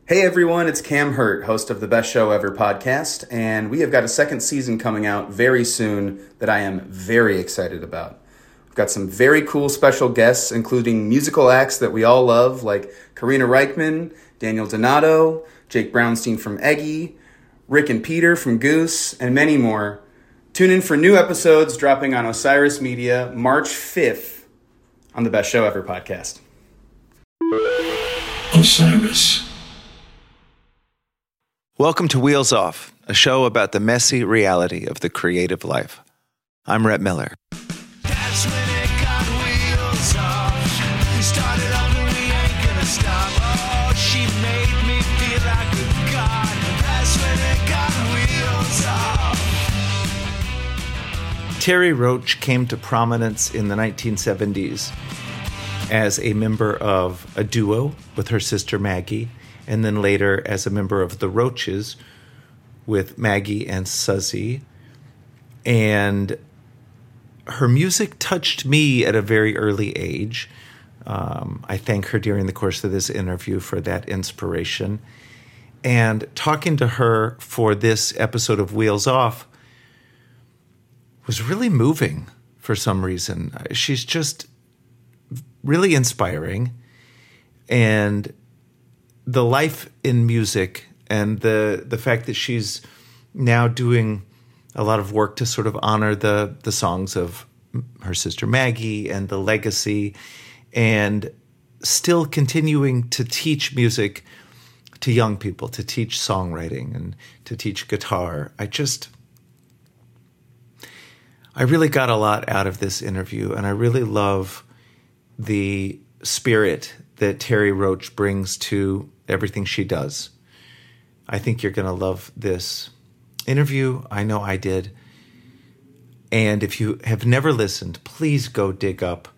Hey everyone, it's Cam Hurt, host of the Best Show Ever podcast, and we have got a second season coming out very soon that I am very excited about. We've got some very cool special guests, including musical acts that we all love, like Karina Reichman, Daniel Donato, Jake Brownstein from Eggy, Rick and Peter from Goose, and many more. Tune in for new episodes dropping on Osiris Media March 5th on the Best Show Ever podcast. Osiris. Welcome to Wheels Off, a show about the messy reality of the creative life. I'm Rhett Miller. That's when it got wheels off. We started over, we ain't gonna stop. Oh, she made me feel like a god. That's when it got wheels off. Terry Roach came to prominence in the 1970s as a member of a duo with her sister Maggie, and then later as a member of the Roaches with Maggie and Suzy. And her music touched me at a very early age. I thank her during the course of this interview for that inspiration. And talking to her for this episode of Wheels Off was really moving for some reason. She's just really inspiring. And the life in music and the fact that she's now doing a lot of work to sort of honor the songs of her sister Maggie and the legacy, and still continuing to teach music to young people, to teach songwriting and to teach guitar. I really got a lot out of this interview, and I really love the spirit that Terry Roach brings to everything she does. I think you're going to love this interview. I know I did. And if you have never listened, please go dig up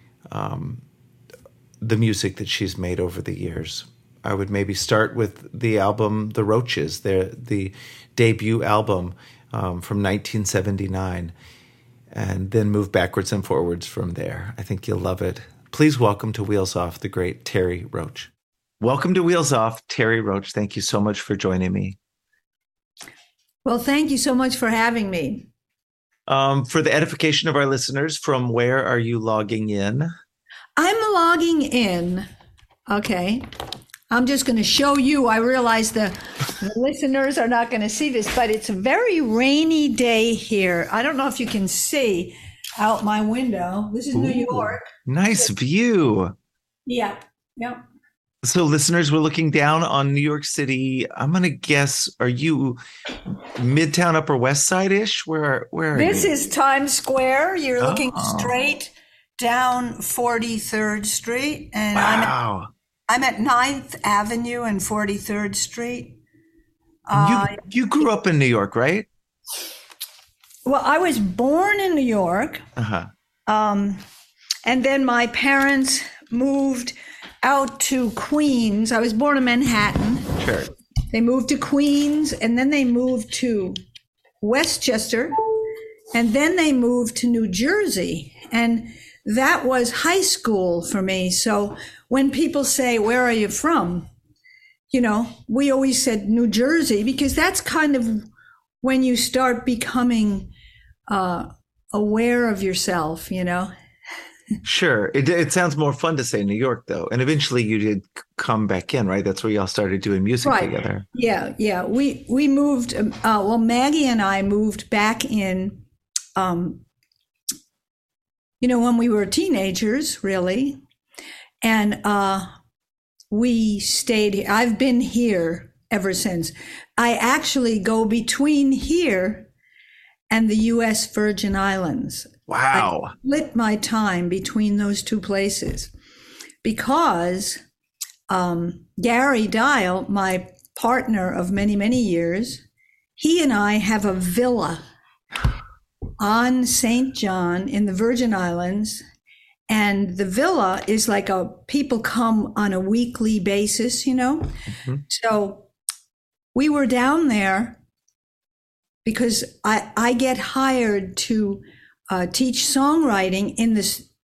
the music that she's made over the years. I would maybe start with the album The Roaches, the debut album from 1979, and then move backwards and forwards from there. I think you'll love it. Please welcome to Wheels Off the great Terry Roach. Welcome to Wheels Off, Terry Roach. Thank you so much for joining me. Well, thank you so much for having me. For the edification of our listeners, from where are you logging in? I'm logging in. Okay. I'm just going to show you. I realize the listeners are not going to see this, but it's a very rainy day here. I don't know if you can see out my window. This is New York. Nice view. Yeah. Yep. So listeners, we're looking down on New York City. I'm going to guess, are you Midtown, Upper West Side-ish? Where are you? This is Times Square. You're looking straight down 43rd Street. And wow. I'm at 9th Avenue and 43rd Street. You grew up in New York, right? Well, I was born in New York. Uh-huh. And then my parents moved out to Queens. I was born in Manhattan. Sure. They moved to Queens, and then they moved to Westchester, and then they moved to New Jersey. And that was high school for me. So when people say, where are you from? You know, we always said New Jersey, because that's kind of when you start becoming aware of yourself, you know. Sure. It sounds more fun to say New York, though. And eventually you did come back in, right? That's where y'all started doing music together. Yeah. We moved, Maggie and I moved back in, when we were teenagers, really. And we stayed here. I've been here ever since. I actually go between here and the U.S. Virgin Islands. Wow. I split my time between those two places because Gary Dial, my partner of many, many years, he and I have a villa on St. John in the Virgin Islands. And the villa is like people come on a weekly basis, you know? Mm-hmm. So we were down there because I get hired to teach songwriting in this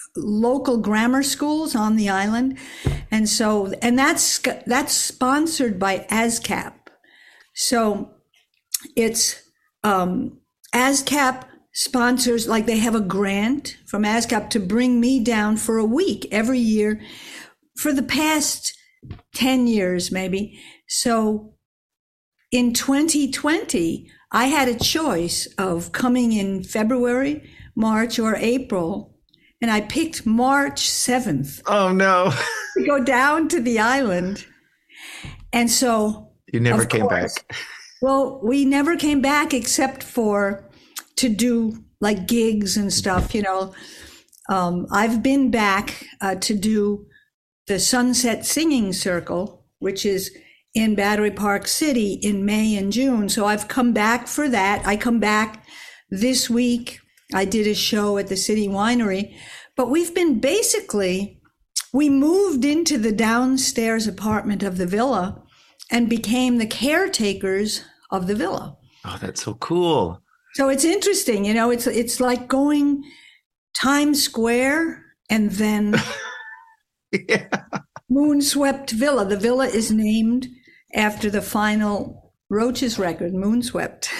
local grammar schools on the island. And so, and that's sponsored by ASCAP. So it's, ASCAP sponsors, like they have a grant from ASCAP to bring me down for a week every year for the past 10 years, maybe. So in 2020, I had a choice of coming in February, March, or April, and I picked March 7th. Oh, no. To go down to the island. And so... You never came back. Well, we never came back except for to do like gigs and stuff, you know. I've been back to do the Sunset Singing Circle, which is in Battery Park City in May and June. So I've come back for that. I come back this week. I did a show at the City Winery, but we've been we moved into the downstairs apartment of the villa and became the caretakers of the villa. Oh, that's so cool. So it's interesting, you know, it's like going Times Square and then Moonswept Villa. The villa is named after the final Roaches record, Moonswept.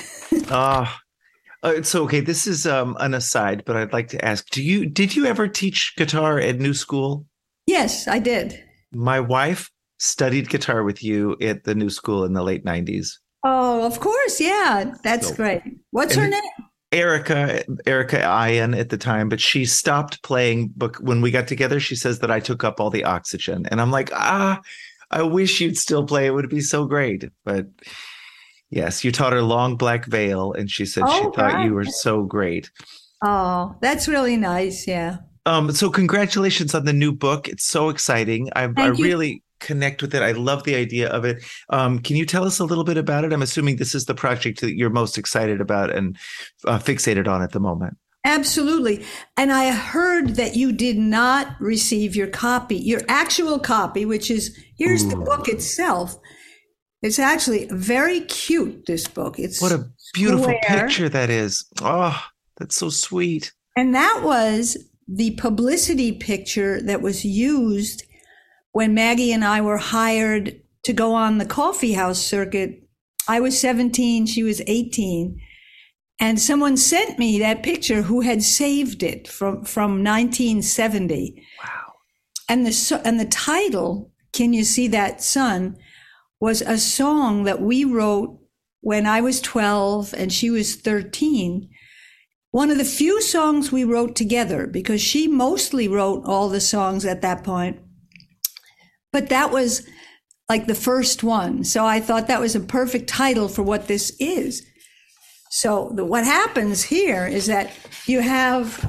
So okay, this is an aside, but I'd like to ask, did you ever teach guitar at New School? Yes, I did. My wife studied guitar with you at the New School in the late 90s. Oh, of course. Yeah, that's great. What's her name? Erica Ian at the time, but she stopped playing. But when we got together, she says that I took up all the oxygen. And I'm like, I wish you'd still play. It would be so great. But yes, you taught her Long Black Veil, and she said she thought you were so great. Oh, that's really nice. Yeah. So congratulations on the new book. It's so exciting. I really connect with it. I love the idea of it. Can you tell us a little bit about it? I'm assuming this is the project that you're most excited about and fixated on at the moment. Absolutely. And I heard that you did not receive your actual copy, which is, here's the book itself. It's actually very cute, this book. It's what a beautiful picture that is. Oh, that's so sweet. And that was the publicity picture that was used when Maggie and I were hired to go on the coffee house circuit. I was 17, she was 18. And someone sent me that picture who had saved it from 1970. Wow. And the title, Can You See That Sun, was a song that we wrote when I was 12 and she was 13. One of the few songs we wrote together, because she mostly wrote all the songs at that point. But that was like the first one. So I thought that was a perfect title for what this is. So what happens here is that you have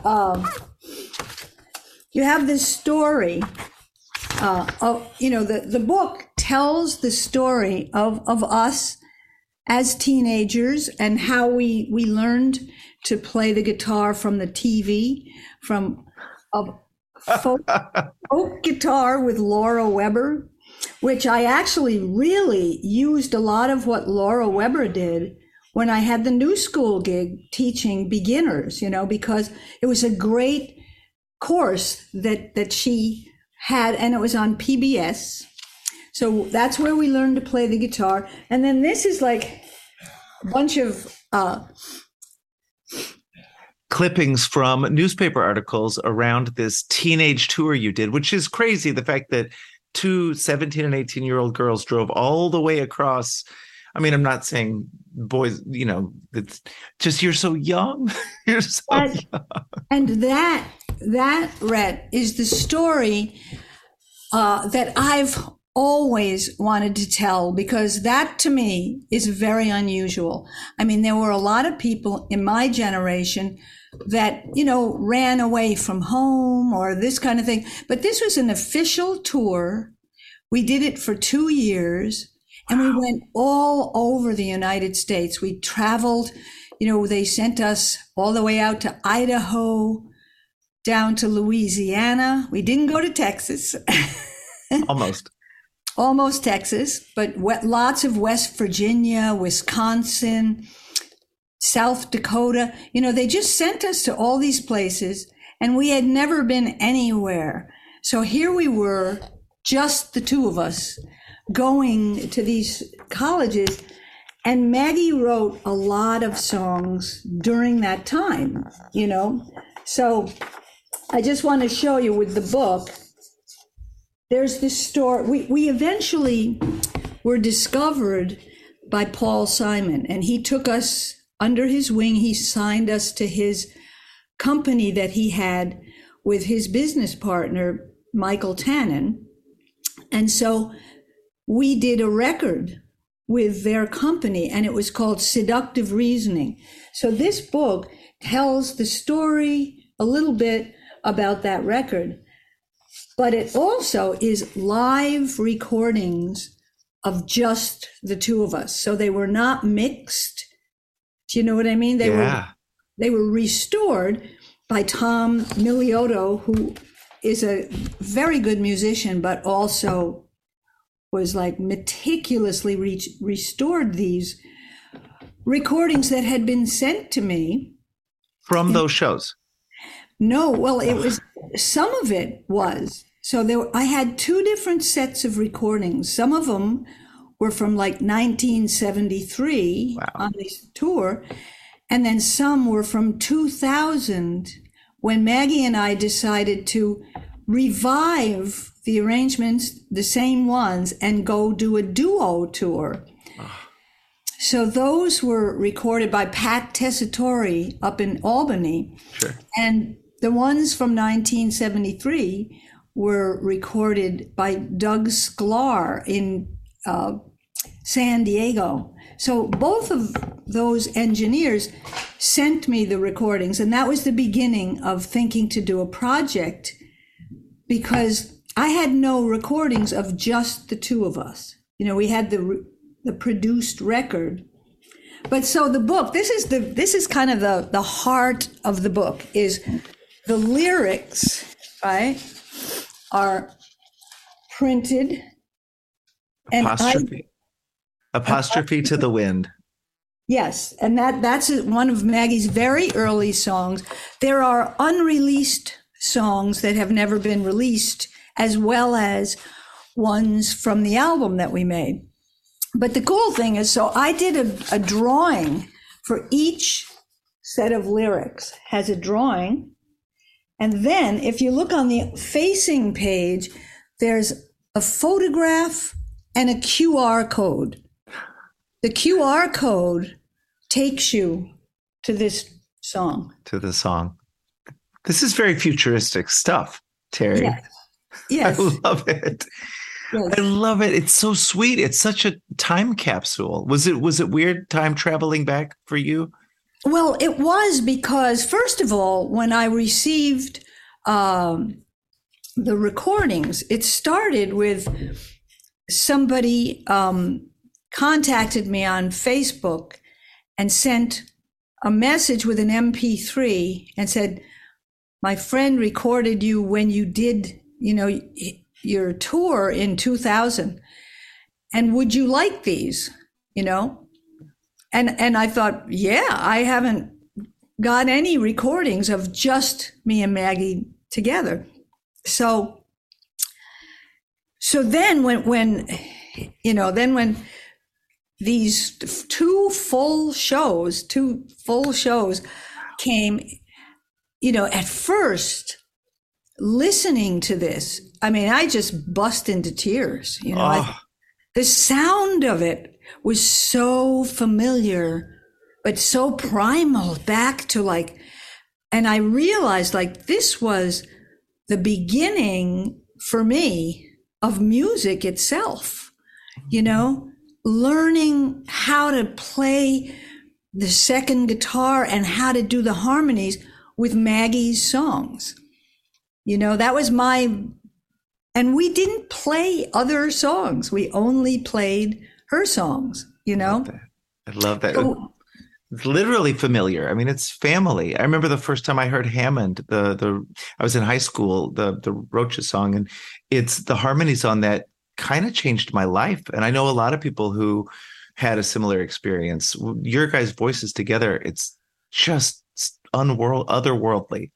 this story of, you know, the book tells the story of us as teenagers and how we learned to play the guitar from the TV, from folk guitar with Laura Weber, which I actually really used a lot of what Laura Weber did when I had the New School gig teaching beginners, you know, because it was a great course that she had, and it was on PBS. So that's where we learned to play the guitar. And then this is like a bunch of clippings from newspaper articles around this teenage tour you did, which is crazy. The fact that two 17 and 18-year-old girls drove all the way across. I mean, I'm not saying boys, you know, it's just, you're so young. You're so young. And that, Rhett, is the story that I've always wanted to tell, because that to me is very unusual. I mean, there were a lot of people in my generation that, you know, ran away from home or this kind of thing. But this was an official tour. We did it for 2 years. And we went all over the United States. We traveled, you know, they sent us all the way out to Idaho, down to Louisiana. We didn't go to Texas. Almost Texas, but lots of West Virginia, Wisconsin, South Dakota. You know, they just sent us to all these places. and we had never been anywhere. So here we were, just the two of us, going to these colleges. And Maggie wrote a lot of songs during that time, you know. So I just want to show you with the book, there's this story. We eventually were discovered by Paul Simon, and he took us under his wing. He signed us to his company that he had with his business partner, Michael Tannen. And so we did a record with their company, and it was called Seductive Reasoning. So this book tells the story a little bit about that record, but it also is live recordings of just the two of us. So they were not mixed. Do you know what I mean? They were restored by Tom Miliotto, who is a very good musician, but also was like meticulously restored these recordings that had been sent to me. From those shows? No, well, it was, some of it was. So I had two different sets of recordings. Some of them were from like 1973 on this tour. And then some were from 2000, when Maggie and I decided to revive the arrangements, the same ones, and go do a duo tour. So those were recorded by Pat Tessitore up in Albany. Sure. And the ones from 1973 were recorded by Doug Sklar in San Diego. So both of those engineers sent me the recordings, and that was the beginning of thinking to do a project, because I had no recordings of just the two of us. You know, we had the produced record. But so the book, this is kind of the heart of the book, is the lyrics, right, are printed. And Apostrophe to the wind. Yes, and that's one of Maggie's very early songs. There are unreleased songs that have never been released, as well as ones from the album that we made. But the cool thing is, so I did a drawing for each set of lyrics, has a drawing. And then if you look on the facing page, there's a photograph and a QR code. The QR code takes you to this song. To the song. This is very futuristic stuff, Terry. Yes. Yes. I love it. Yes. I love it. It's so sweet. It's such a time capsule. Was it weird time traveling back for you? Well, it was, because first of all, when I received the recordings, it started with somebody contacted me on Facebook and sent a message with an MP3 and said, my friend recorded you when you did, you know, your tour in 2000. And would you like these, you know? And I thought, yeah, I haven't got any recordings of just me and Maggie together. So then when these two full shows came, you know, at first listening to this, I mean, I just bust into tears, you know. The sound of it was so familiar, but so primal, back to like, and I realized like this was the beginning for me of music itself, you know, learning how to play the second guitar and how to do the harmonies with Maggie's songs. You know, that was and we didn't play other songs. We only played her songs, you know? I love that. It's literally familiar. I mean, it's family. I remember the first time I heard Hammond, I was in high school, the Roaches song, and it's the harmonies on that kind of changed my life. And I know a lot of people who had a similar experience. Your guys' voices together, it's just otherworldly.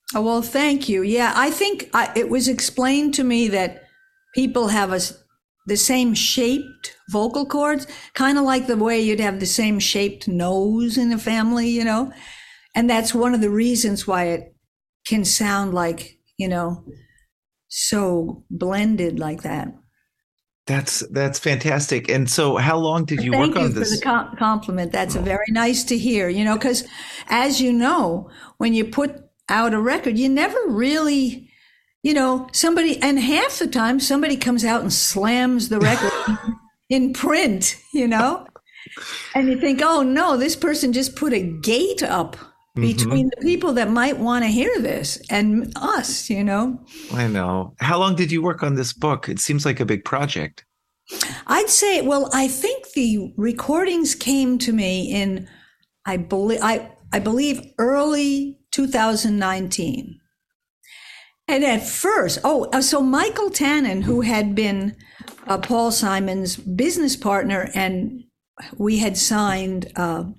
Oh, well, thank you. Yeah, I think it was explained to me that people have the same shaped vocal cords, kind of like the way you'd have the same shaped nose in a family, you know? And that's one of the reasons why it can sound like, you know, so blended like that. That's fantastic. And so how long did you Thank work on you this? for the compliment. That's very nice to hear, you know, because as you know, when you put out a record, you never really, you know, and half the time somebody comes out and slams the record in print, you know, and you think, oh no, this person just put a gate up between the people that might want to hear this and us, you know. I know. How long did you work on this book? It seems like a big project. I'd say, well, I think the recordings came to me in, I believe early 2019. And at first, so Michael Tannen, who had been Paul Simon's business partner, and we had signed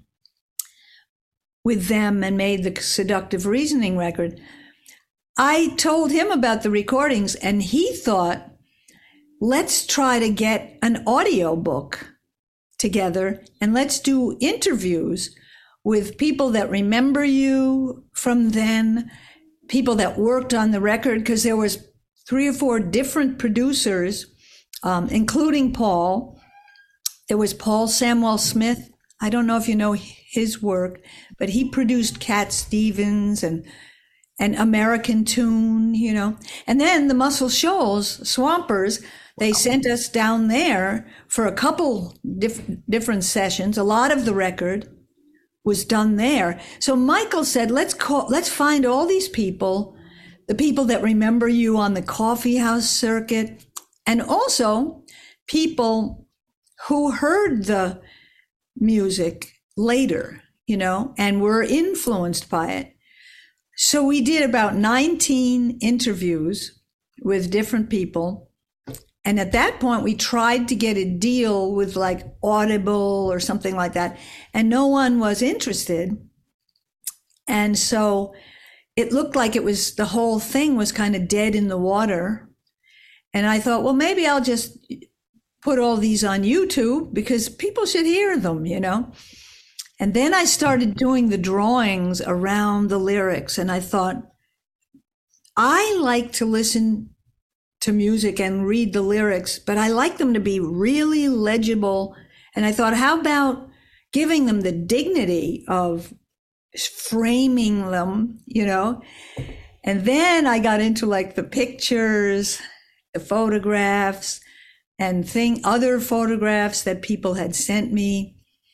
with them and made the Seductive Reasoning record. I told him about the recordings, and he thought, let's try to get an audio book together and let's do interviews with people that remember you from then, people that worked on the record, because there was 3 or 4 different producers, including Paul. There was Paul Samwell Smith. I don't know if you know his work, but he produced Cat Stevens and American Tune, you know. And then the Muscle Shoals, Swampers, they sent us down there for a couple different sessions. A lot of the record was done there. So Michael said, let's find all these people, the people that remember you on the coffee house circuit, and also people who heard the music later, you know, and were influenced by it. So we did about 19 interviews with different people. And at that point, we tried to get a deal with like Audible or something like that. And no one was interested. And so it looked like the whole thing was kind of dead in the water. And I thought, well, maybe I'll just put all these on YouTube because people should hear them, you know. And then I started doing the drawings around the lyrics. And I thought, I like to listen to music and read the lyrics, but I like them to be really legible. And I thought, how about giving them the dignity of framing them, you know? And then I got into like the pictures, the photographs, and other photographs that people had sent me.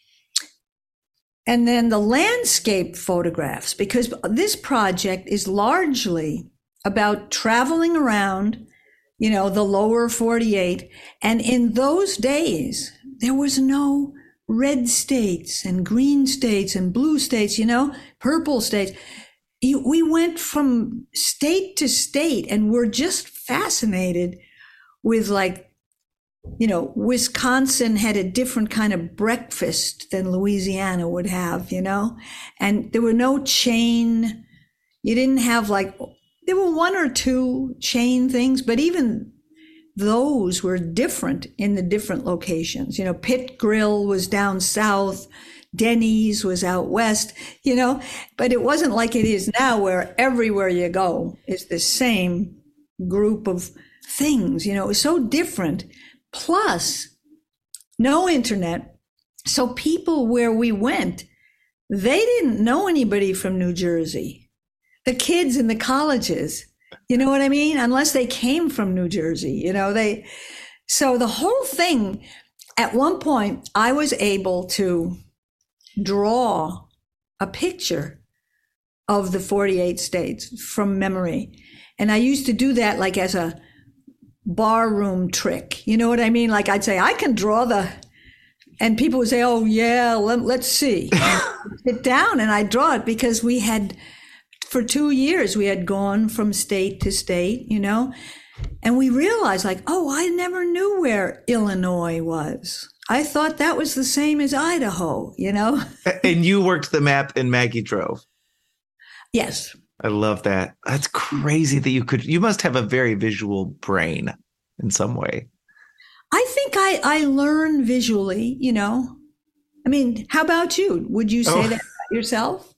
And then the landscape photographs, because this project is largely about traveling around, you know, the lower 48. And in those days, there was no red states and green states and blue states, you know, purple states. We went from state to state and we're just fascinated with, like, you know, Wisconsin had a different kind of breakfast than Louisiana would have, you know, and there were no chain. You didn't have there were 1 or 2 chain things, but even those were different in the different locations. You know, Pit Grill was down south, Denny's was out west, you know, but it wasn't like it is now where everywhere you go is the same group of things, you know. It was so different. Plus, no internet. So people where we went, they didn't know anybody from New Jersey. The kids in the colleges, you know what I mean? Unless they came from New Jersey, you know, so the whole thing, at one point, I was able to draw a picture of the 48 states from memory. And I used to do that like as a barroom trick. You know what I mean? Like I'd say, I can draw and people would say, oh yeah, let's see. Sit down and I'd draw it because for 2 years, we had gone from state to state, you know, and we realized like, oh, I never knew where Illinois was. I thought that was the same as Idaho, you know. And you worked the map and Maggie drove. Yes. I love that. That's crazy that you must have a very visual brain in some way. I think I learn visually, I mean, how about you? Would you say that about yourself?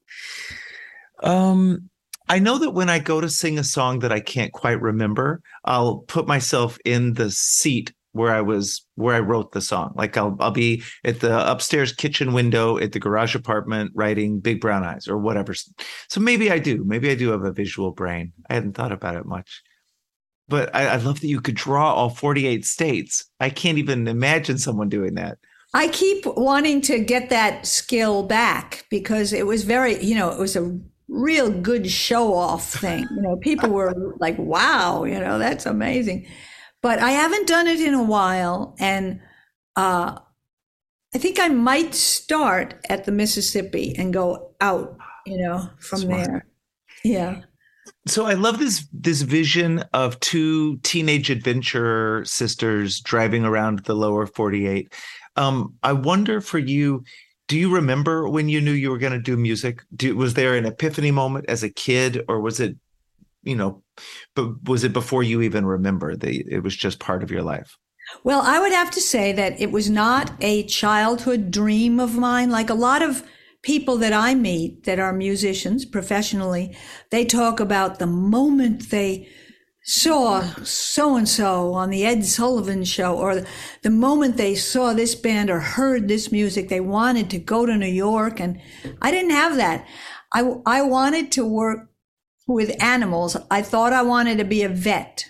I know that when I go to sing a song that I can't quite remember, I'll put myself in the seat where I wrote the song. Like I'll be at the upstairs kitchen window at the garage apartment writing Big Brown Eyes or whatever. So maybe I do have a visual brain. I hadn't thought about it much. But I love that you could draw all 48 states. I can't even imagine someone doing that. I keep wanting to get that skill back because it was it was a real good show off thing. People were like, wow, that's amazing. But I haven't done it in a while. And I think I might start at the Mississippi and go out, from Smart. there. Yeah. So I love this vision of two teenage adventure sisters driving around the lower 48. I wonder for you, do you remember when you knew you were going to do music? Was there an epiphany moment as a kid, or was it, but was it before you even remember that it was just part of your life? Well, I would have to say that it was not a childhood dream of mine. Like a lot of people that I meet that are musicians professionally, they talk about the moment they saw so-and-so on the Ed Sullivan Show, or the moment they saw this band or heard this music, they wanted to go to New York. And I didn't have that. I wanted to work with animals. I thought I wanted to be a vet,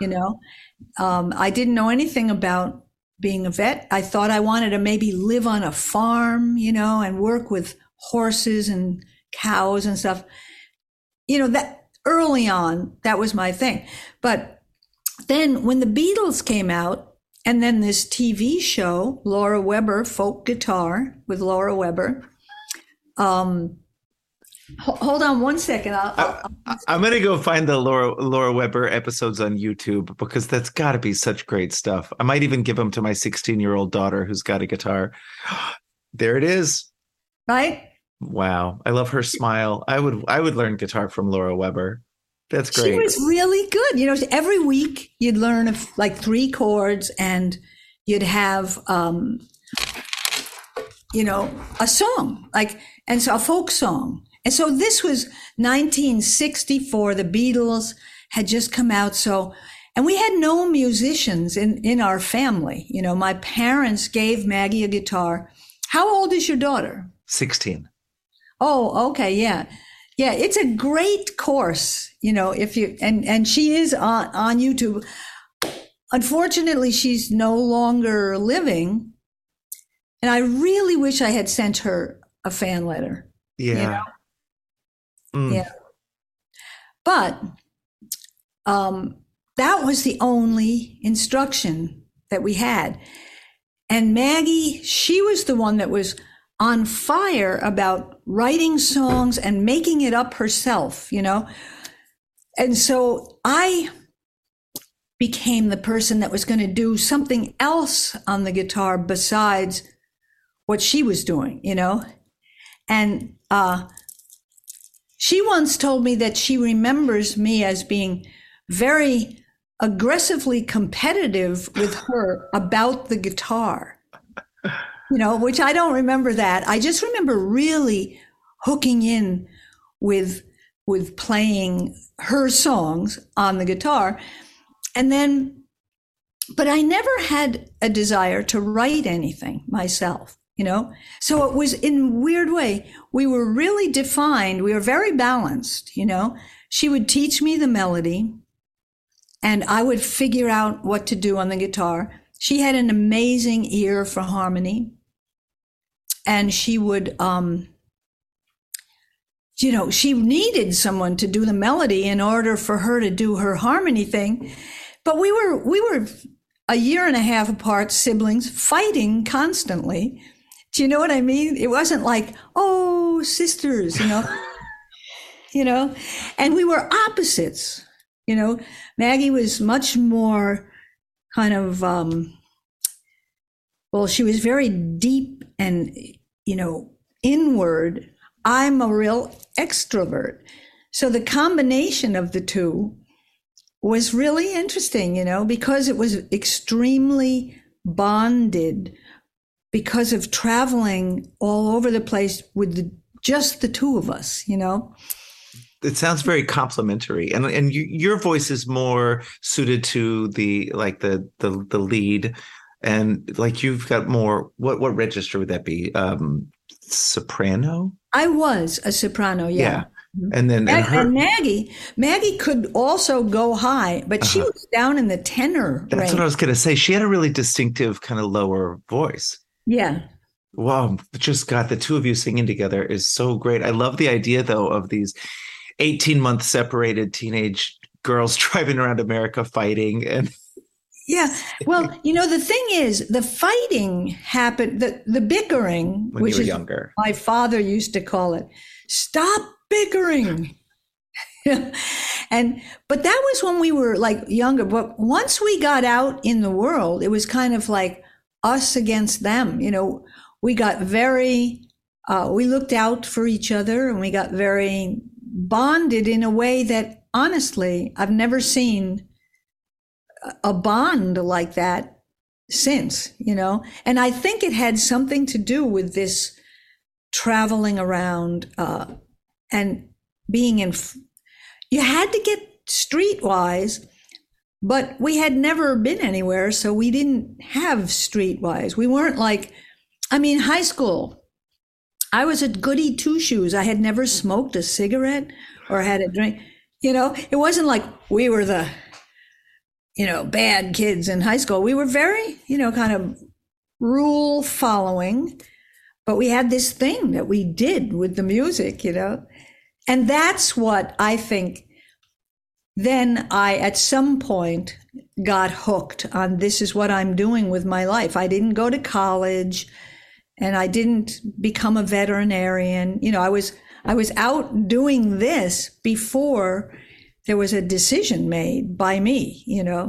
I didn't know anything about being a vet. I thought I wanted to maybe live on a farm, and work with horses and cows and stuff. That early on, that was my thing. But then when the Beatles came out, and then this TV show, Laura Weber, Folk Guitar with Laura Weber, hold on one second. I'm going to go find the Laura Weber episodes on YouTube because that's got to be such great stuff. I might even give them to my 16-year-old daughter who's got a guitar. There it is. Right? Wow. I love her smile. I would learn guitar from Laura Weber. That's great. She was really good. Every week you'd learn like 3 chords and you'd have, a song, and so a folk song. And so this was 1964. The Beatles had just come out. And we had no musicians in our family. My parents gave Maggie a guitar. How old is your daughter? 16. Oh, okay. Yeah. Yeah. It's a great course, if you, and she is on YouTube. Unfortunately, she's no longer living. And I really wish I had sent her a fan letter. Yeah. Yeah. But that was the only instruction that we had. And Maggie, she was the one that was on fire about writing songs and making it up herself, And so I became the person that was going to do something else on the guitar besides what she was doing, And she once told me that she remembers me as being very aggressively competitive with her about the guitar, which I don't remember that. I just remember really hooking in with playing her songs on the guitar. And then, but I never had a desire to write anything myself. So it was in a weird way. We were really defined. We were very balanced, She would teach me the melody and I would figure out what to do on the guitar. She had an amazing ear for harmony. And she would, she needed someone to do the melody in order for her to do her harmony thing. But we were a year and a half apart, siblings, fighting constantly. Do you know what I mean? It wasn't like, oh, sisters, and we were opposites, Maggie was much more kind of, she was very deep and, inward. I'm a real extrovert. So the combination of the two was really interesting, because it was extremely bonded because of traveling all over the place with just the two of us, It sounds very complimentary, and your voice is more suited to the lead, and like you've got more. What register would that be? Soprano. I was a soprano, yeah. And then and Maggie could also go high, but she was down in the tenor That's range. what I was going to say. She had a really distinctive kind of lower voice. Yeah. Wow, just got the two of you singing together is so great. I love the idea, though, of these 18-month separated teenage girls driving around America fighting. And yeah. Well, the thing is, the fighting happened, the bickering, when which you were is younger. my father used to call it, stop bickering. But that was when we were like younger. But once we got out in the world, it was kind of like us against them. We got we looked out for each other, and we got very bonded in a way that honestly, I've never seen a bond like that since, and I think it had something to do with this traveling around, and being you had to get streetwise, but we had never been anywhere. So we didn't have streetwise. We weren't like, high school, I was a goody two shoes. I had never smoked a cigarette or had a drink. It wasn't like we were the, bad kids in high school. We were very, kind of rule following, but we had this thing that we did with the music, and that's what I think. Then I, at some point, got hooked on this is what I'm doing with my life. I didn't go to college, and I didn't become a veterinarian. I was out doing this before there was a decision made by me,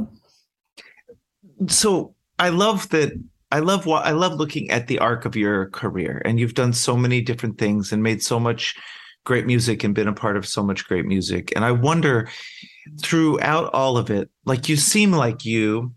So I love that. I love looking at the arc of your career, and you've done so many different things and made so much great music and been a part of so much great music. And I wonder, throughout all of it, like you seem like you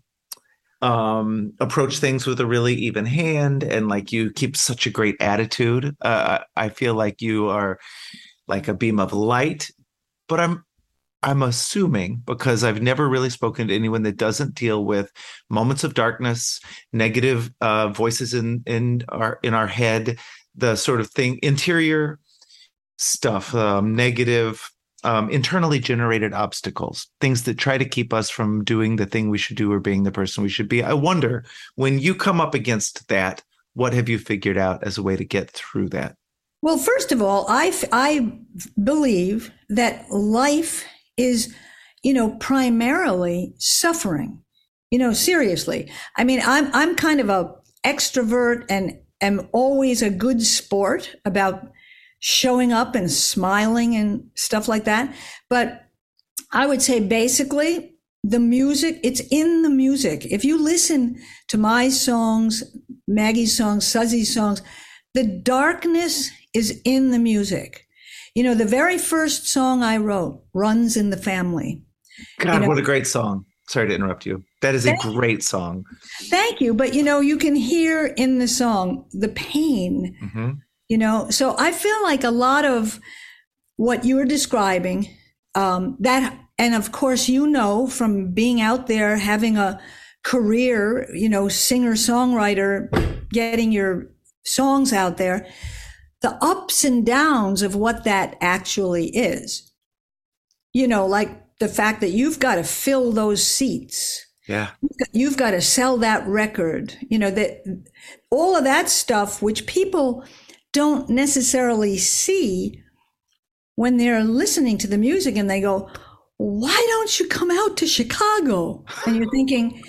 approach things with a really even hand, and like you keep such a great attitude. I feel like you are like a beam of light, but I'm assuming, because I've never really spoken to anyone that doesn't deal with moments of darkness, negative voices in our head, the sort of thing, interior stuff, negative, internally generated obstacles, things that try to keep us from doing the thing we should do or being the person we should be. I wonder, when you come up against that, what have you figured out as a way to get through that? Well, first of all, I believe that life is, primarily suffering, seriously. I'm kind of a extrovert and am always a good sport about showing up and smiling and stuff like that. But I would say basically the music, it's in the music. If you listen to my songs, Maggie's songs, Suzzy's songs, the darkness is in the music. The very first song I wrote, Runs in the Family. God, what a great song. Sorry to interrupt you. That is a great song. Thank you. But, you can hear in the song the pain. Mm-hmm. So I feel like a lot of what you're describing, that, and of course, from being out there, having a career, singer, songwriter, getting your songs out there, the ups and downs of what that actually is, like the fact that you've got to fill those seats. Yeah. You've got to sell that record, that all of that stuff, which people don't necessarily see when they're listening to the music, and they go, why don't you come out to Chicago? And you're thinking,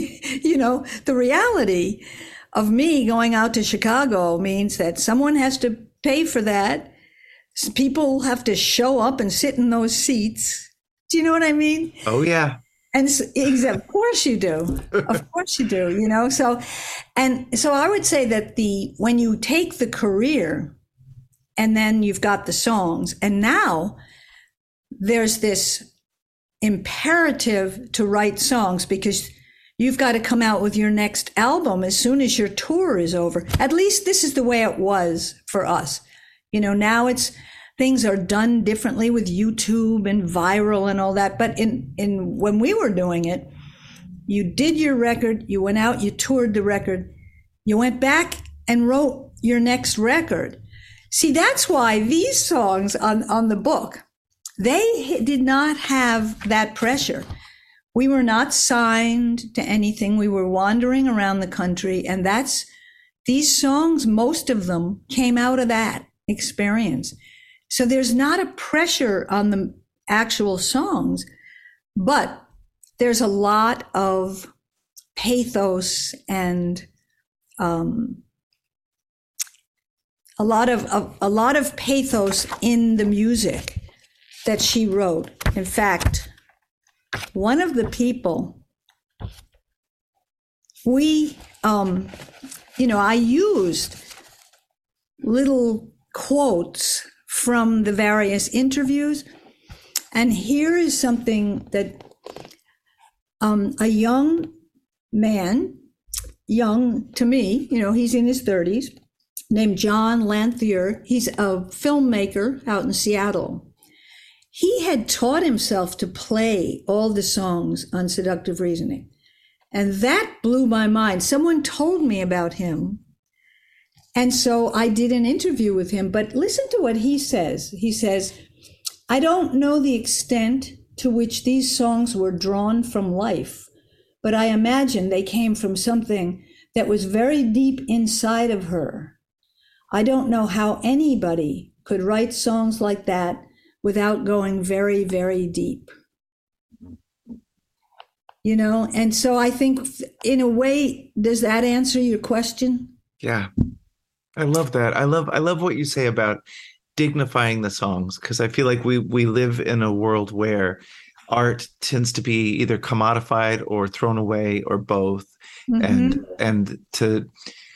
the reality of me going out to Chicago means that someone has to pay for that. People have to show up and sit in those seats. Do you know what I mean? Oh, yeah. And so, of course you do. Of course you do, So I would say that when you take the career and then you've got the songs, and now there's this imperative to write songs because you've got to come out with your next album as soon as your tour is over. At least this is the way it was for us. Now things are done differently with YouTube and viral and all that. But when we were doing it, you did your record, you went out, you toured the record, you went back and wrote your next record. See, that's why these songs on the book, they did not have that pressure. We were not signed to anything. We were wandering around the country. And these songs, most of them came out of that experience. So there's not a pressure on the actual songs, but there's a lot of pathos and a lot of pathos in the music that she wrote. In fact, one of the people I used little quotes from the various interviews, and here is something that a young man, young to me, he's in his 30s, named John Lanthier. He's a filmmaker out in Seattle. He had taught himself to play all the songs on Seductive Reasoning. And that blew my mind. Someone told me about him. And so I did an interview with him. But listen to what he says. He says, I don't know the extent to which these songs were drawn from life, but I imagine they came from something that was very deep inside of her. I don't know how anybody could write songs like that without going very, very deep. And so I think in a way, does that answer your question? Yeah. I love that. I love what you say about dignifying the songs, because I feel like we live in a world where art tends to be either commodified or thrown away or both. Mm-hmm. And to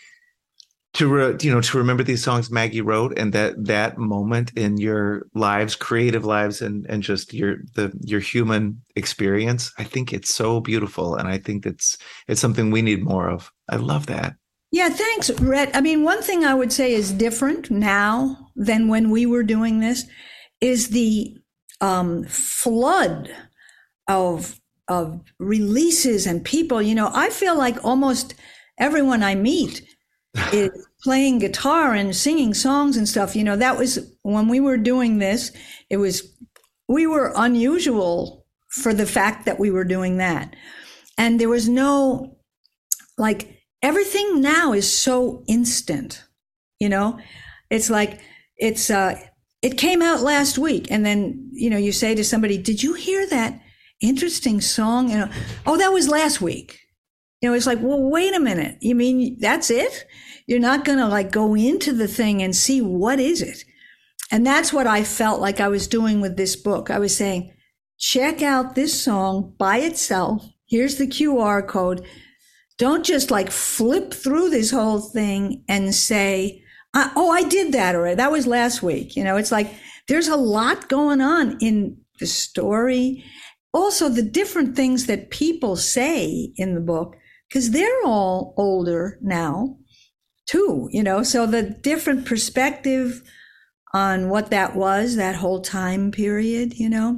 remember these songs Maggie wrote, and that moment in your lives, creative lives, and just your human experience, I think it's so beautiful, and I think it's something we need more of. I love that. Yeah, thanks, Rhett. I mean, one thing I would say is different now than when we were doing this is the flood of releases and people. I feel like almost everyone I meet is playing guitar and singing songs and stuff. That was when we were doing this, we were unusual for the fact that we were doing that. And there was no, everything now is so instant, it's like, it came out last week. And then, you say to somebody, did you hear that interesting song? Oh, that was last week. It's like, well, wait a minute. You mean that's it? You're not going to go into the thing and see what is it. And that's what I felt like I was doing with this book. I was saying, check out this song by itself. Here's the QR code. Don't just flip through this whole thing and say, oh, I did that already. That was last week. It's like there's a lot going on in the story. Also, the different things that people say in the book, because they're all older now too, so the different perspective on what that was, that whole time period,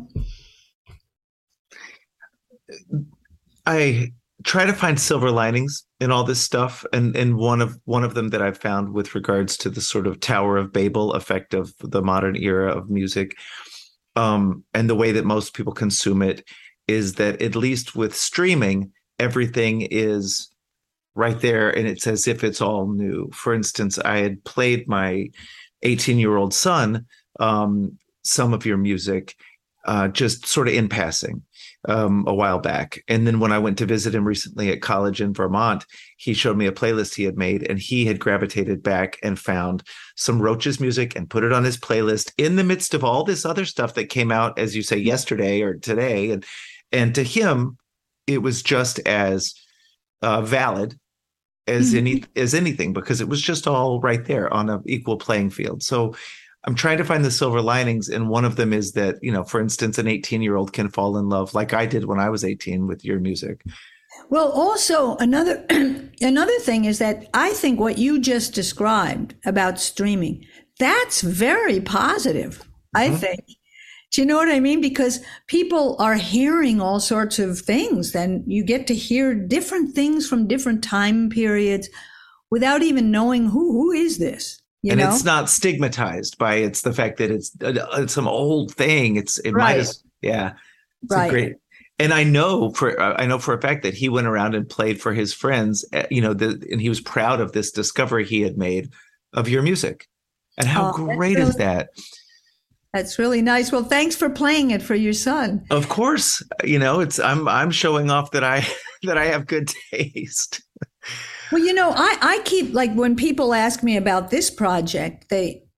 I try to find silver linings in all this stuff. And one of them that I've found with regards to the sort of Tower of Babel effect of the modern era of music, and the way that most people consume it, is that at least with streaming, everything is right there, and it's as if it's all new. For instance, I had played my 18-year-old son some of your music just sort of in passing a while back. And then when I went to visit him recently at college in Vermont, he showed me a playlist he had made, and he had gravitated back and found some Roaches music and put it on his playlist in the midst of all this other stuff that came out, as you say, yesterday or today. And to him, it was just as valid as anything, because it was just all right there on an equal playing field. So I'm trying to find the silver linings, and one of them is that, for instance, an 18-year-old can fall in love like I did when I was 18 with your music. Well, also another another thing is that I think what you just described about streaming, that's very positive, I think. Do you know what I mean? Because people are hearing all sorts of things, and you get to hear different things from different time periods without even knowing who is this. It's not stigmatized by it's the fact that it's some old thing. It Right. might as it's Right. a great. And I know for a fact that he went around and played for his friends, and he was proud of this discovery he had made of your music. And how great is that? That's really nice. Well, thanks for playing it for your son. Of course, I'm showing off that I have good taste. Well, I keep, like, when people ask me about this project,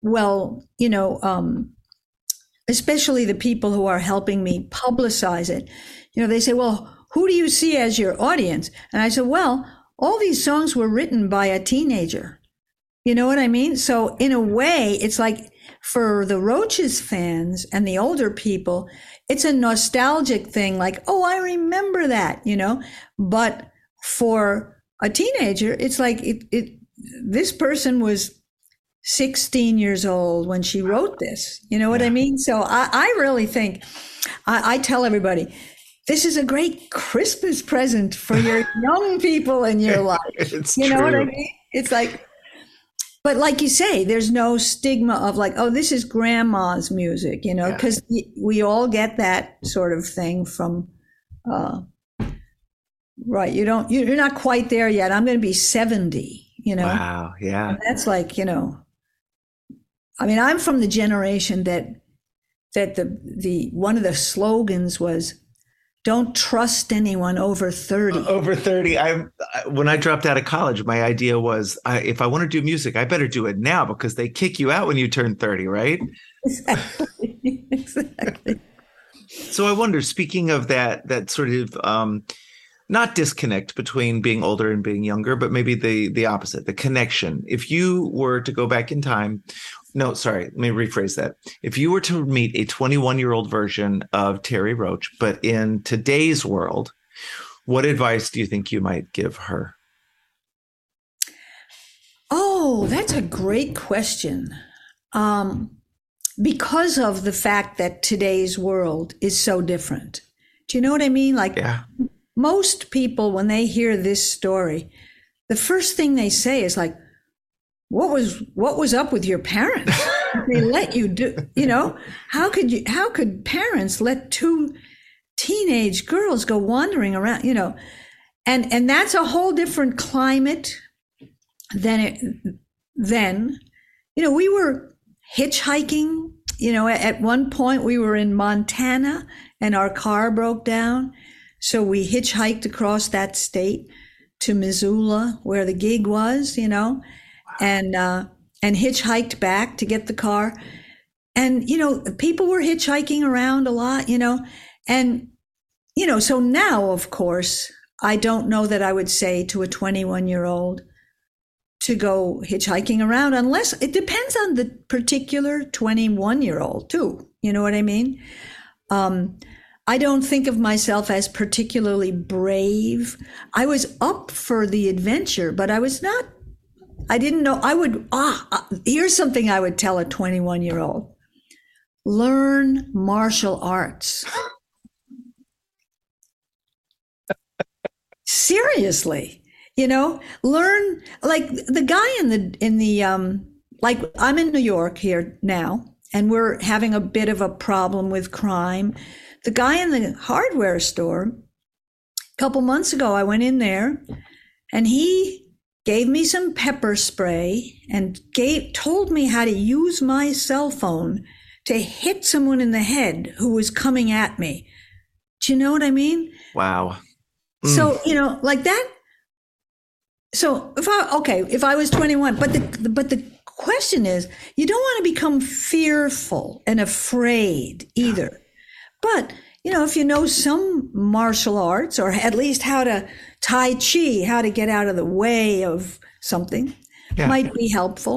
especially the people who are helping me publicize it, they say, well, who do you see as your audience? And I said, well, all these songs were written by a teenager. You know what I mean? So in a way, it's like for the Roaches fans and the older people, it's a nostalgic thing, like, oh, I remember that, but for a teenager, it's like this person was 16 years old when she wrote this. You know what I mean? So I really think, I tell everybody, this is a great Christmas present for your young people in your life. It's you know true. what I mean? It's like, but like you say, there's no stigma of like, oh, this is grandma's music, because we all get that sort of thing from, right. You're not quite there yet. I'm going to be 70, Wow. Yeah. And that's like, I'm from the generation that the one of the slogans was, don't trust anyone over 30. Over 30. When I dropped out of college, my idea was, if I want to do music, I better do it now because they kick you out when you turn 30, right? Exactly. So I wonder, speaking of that sort of not disconnect between being older and being younger, but maybe the opposite, the connection. If you were to go back in time, no, sorry, let me rephrase that. If you were to meet a 21-year-old version of Terry Roach, but in today's world, what advice do you think you might give her? Oh, that's a great question. Because of the fact that today's world is so different. Do you know what I mean? Like, most people, when they hear this story, the first thing they say is like, what was up with your parents? They let you do, how could parents let two teenage girls go wandering around, and that's a whole different climate than we were hitchhiking, at one point we were in Montana and our car broke down. So we hitchhiked across that state to Missoula where the gig was, and hitchhiked back to get the car. And, people were hitchhiking around a lot, and, so now, of course, I don't know that I would say to a 21-year-old to go hitchhiking around, unless it depends on the particular 21-year-old too. You know what I mean? I don't think of myself as particularly brave. I was up for the adventure, but I didn't know I would, here's something I would tell a 21-year-old. Learn martial arts. Seriously, learn, like the guy in the like I'm in New York here now, and we're having a bit of a problem with crime. The guy in the hardware store, a couple months ago, I went in there and he gave me some pepper spray and told me how to use my cell phone to hit someone in the head who was coming at me. Do you know what I mean? Wow. So, like that. So if I was 21, but the question is, you don't want to become fearful and afraid either. But, if you know some martial arts, or at least how to Tai Chi, how to get out of the way of something, might be helpful.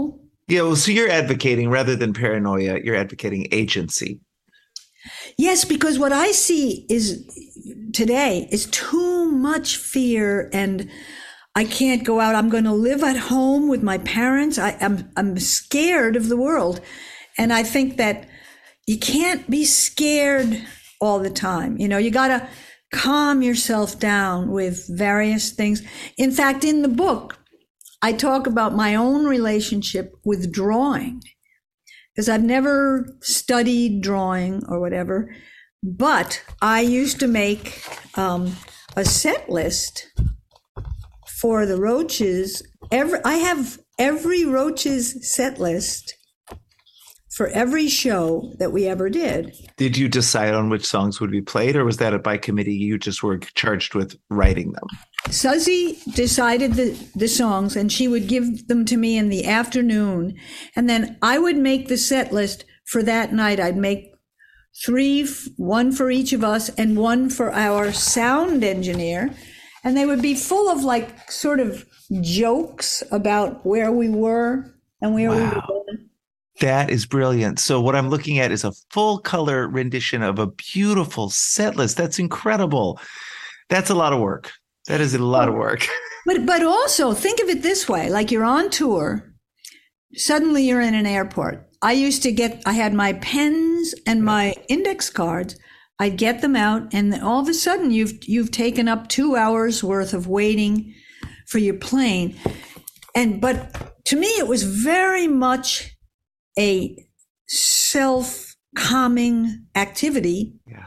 Yeah, well, so you're advocating rather than paranoia, you're advocating agency. Yes, because what I see is today is too much fear, and I can't go out. I'm going to live at home with my parents. I'm scared of the world. And I think that you can't be scared all the time. You got to calm yourself down with various things. In fact, in the book, I talk about my own relationship with drawing, because I've never studied drawing or whatever, but I used to make a set list for the Roaches. I have every Roaches set list for every show that we ever did. Did you decide on which songs would be played, or was that by committee? You just were charged with writing them? Suzy decided the songs, and she would give them to me in the afternoon. And then I would make the set list for that night. I'd make 3, one for each of us and one for our sound engineer. And they would be full of like sort of jokes about where we were and where we were going. That is brilliant. So what I'm looking at is a full color rendition of a beautiful set list. That's incredible. That's a lot of work. That is a lot of work. But also think of it this way, like you're on tour, suddenly you're in an airport. I had my pens and my index cards. I'd get them out, and all of a sudden you've taken up 2 hours worth of waiting for your plane. But to me, it was very much a self-calming activity. Yeah.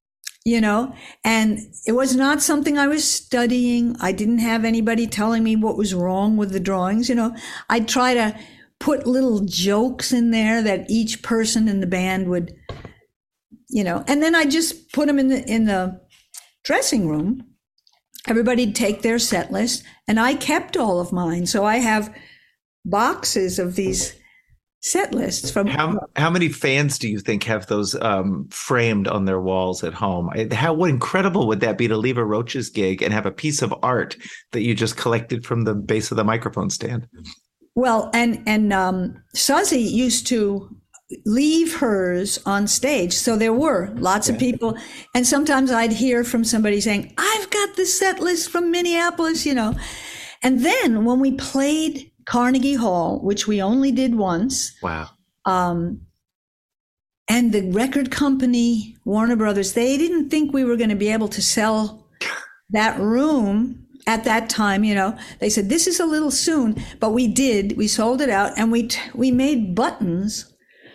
And it was not something I was studying. I didn't have anybody telling me what was wrong with the drawings. I'd try to put little jokes in there that each person in the band would, and then I just put them in the dressing room. Everybody'd take their set list, and I kept all of mine. So I have boxes of these set lists from. How many fans do you think have those framed on their walls at home? What incredible would that be to leave a Roaches gig and have a piece of art that you just collected from the base of the microphone stand? Well, and Suzy used to leave hers on stage. So there were lots of people. And sometimes I'd hear from somebody saying, I've got the set list from Minneapolis, And then when we played Carnegie Hall, which we only did once. Wow. And the record company, Warner Brothers, they didn't think we were going to be able to sell that room at that time. They said, this is a little soon, but we did. We sold it out, and we made buttons.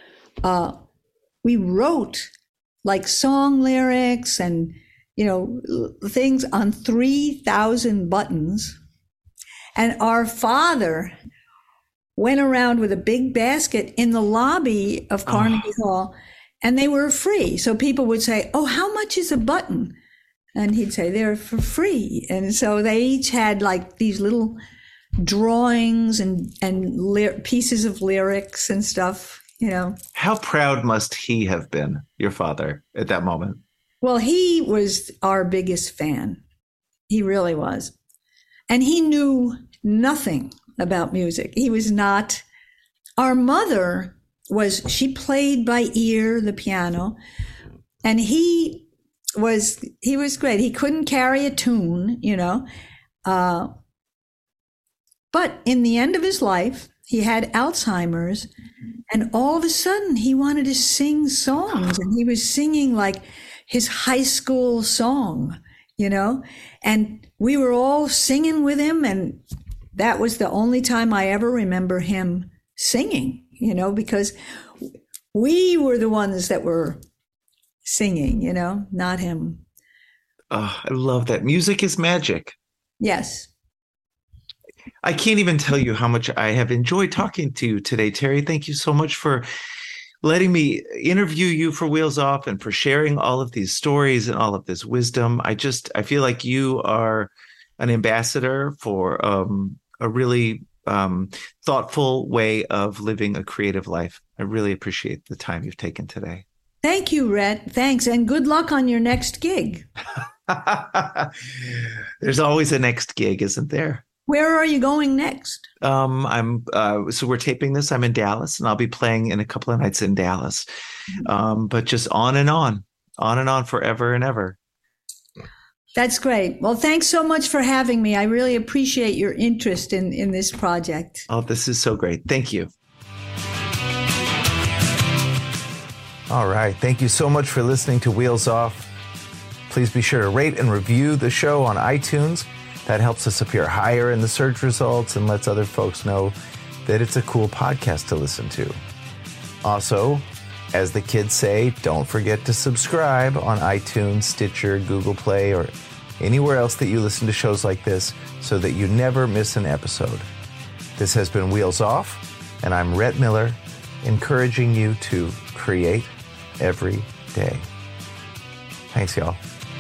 We wrote like song lyrics and, things on 3,000 buttons. And our father went around with a big basket in the lobby of Carnegie Hall, and they were free. So people would say, oh, how much is a button? And he'd say, they're for free. And so they each had like these little drawings and pieces of lyrics and stuff, How proud must he have been, your father, at that moment? Well, he was our biggest fan. He really was. And he knew nothing about music. He was not. Our mother she played by ear the piano, and he was great. He couldn't carry a tune, but in the end of his life, he had Alzheimer's, and all of a sudden he wanted to sing songs, and he was singing like his high school song, and we were all singing with him. And that was the only time I ever remember him singing, because we were the ones that were singing, not him. Oh, I love that. Music is magic. Yes. I can't even tell you how much I have enjoyed talking to you today, Terry. Thank you so much for letting me interview you for Wheels Off and for sharing all of these stories and all of this wisdom. I feel like you are an ambassador for a really thoughtful way of living a creative life. I really appreciate the time you've taken today. Thank you, Rhett. Thanks. And good luck on your next gig. There's always a next gig, isn't there? Where are you going next? So we're taping this. I'm in Dallas, and I'll be playing in a couple of nights in Dallas. But just on and on forever and ever. That's great. Well, thanks so much for having me. I really appreciate your interest in this project. Oh, this is so great. Thank you. All right. Thank you so much for listening to Wheels Off. Please be sure to rate and review the show on iTunes. That helps us appear higher in the search results and lets other folks know that it's a cool podcast to listen to. Also, as the kids say, don't forget to subscribe on iTunes, Stitcher, Google Play, or anywhere else that you listen to shows like this so that you never miss an episode. This has been Wheels Off, and I'm Rhett Miller, encouraging you to create every day. Thanks, y'all.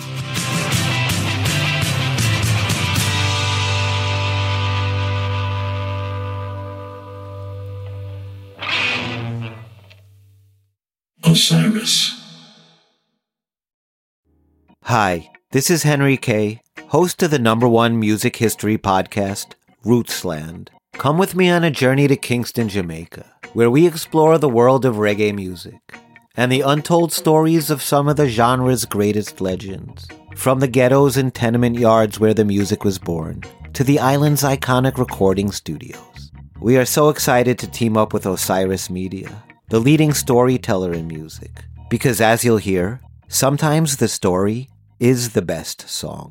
Osiris. Hi, this is Henry Kay, host of the #1 music history podcast, Rootsland. Come with me on a journey to Kingston, Jamaica, where we explore the world of reggae music and the untold stories of some of the genre's greatest legends. From the ghettos and tenement yards where the music was born, to the island's iconic recording studios. We are so excited to team up with Osiris Media, the leading storyteller in music, because as you'll hear, sometimes the story is the best song.